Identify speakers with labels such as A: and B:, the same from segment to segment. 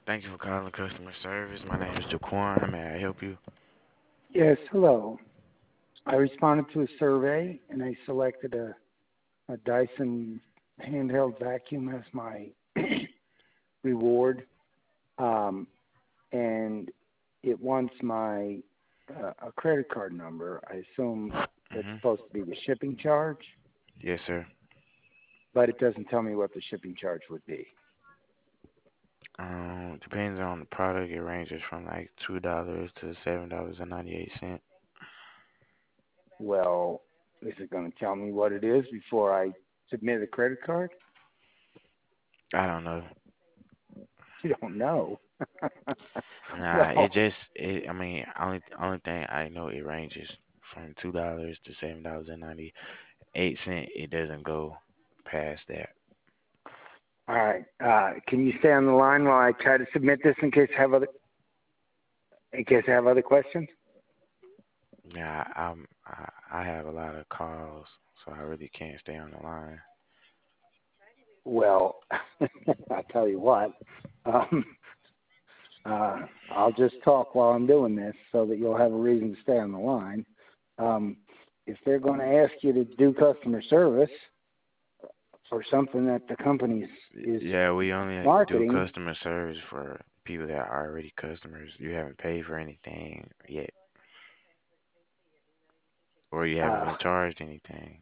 A: Thank you for calling customer service. My name is Jaquan. May I help you?
B: Yes, hello. I responded to a survey and I selected a Dyson handheld vacuum as my reward. Um, and it wants my a credit card number. I assume that's
A: Hmm.
B: supposed to be the shipping charge,
A: Yes, sir.
B: but it doesn't tell me what the shipping charge would be.
A: Depends on the product. It ranges from like $2 to $7.98.
B: Well, is it going to tell me what it is before I submit a credit card?
A: I don't know.
B: You don't know.
A: Nah, it
B: Well,
A: just it. I mean, only thing I know it ranges from $2 to $7.98. It doesn't go past that.
B: all right. Can you stay on the line while I try to submit this in case I have other questions?
A: Yeah, I have a lot of calls, so I really can't stay on the line.
B: Well, I'll tell you what. Um, I'll just talk while I'm doing this so that you'll have a reason to stay on the line. If they're going to ask you to do customer service for something that the company is
A: Yeah, we only do
B: marketing,
A: customer service for people that are already customers. You haven't paid for anything yet, or you haven't
B: uh,
A: been charged anything.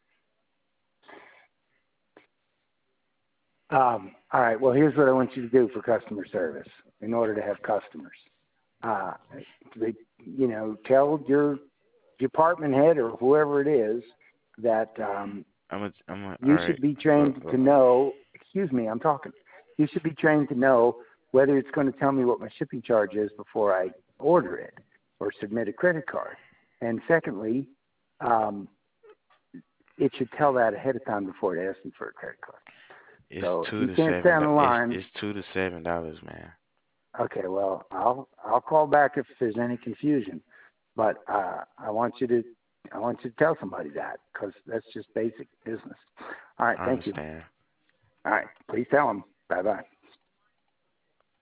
B: all right. Well, here's what I want you to do for customer service in order to have customers. Uh, they, tell your department head or whoever it is that
A: All
B: you
A: right.
B: should be trained to know. Excuse me, I'm talking. You should be trained to know whether it's going to tell me what my shipping charge is before I order it or submit a credit card. And secondly, um, it should tell that ahead of time before it asks me for a credit card.
A: It's
B: So if
A: two
B: you
A: to
B: can't stay
A: seven.
B: on the
A: It's
B: line,
A: $2 to $7, man.
B: okay, well, I'll call back if there's any confusion. But I want you to tell somebody that because that's just basic business. All right,
A: I
B: thank you.
A: understand.
B: All right, please tell them. Bye bye.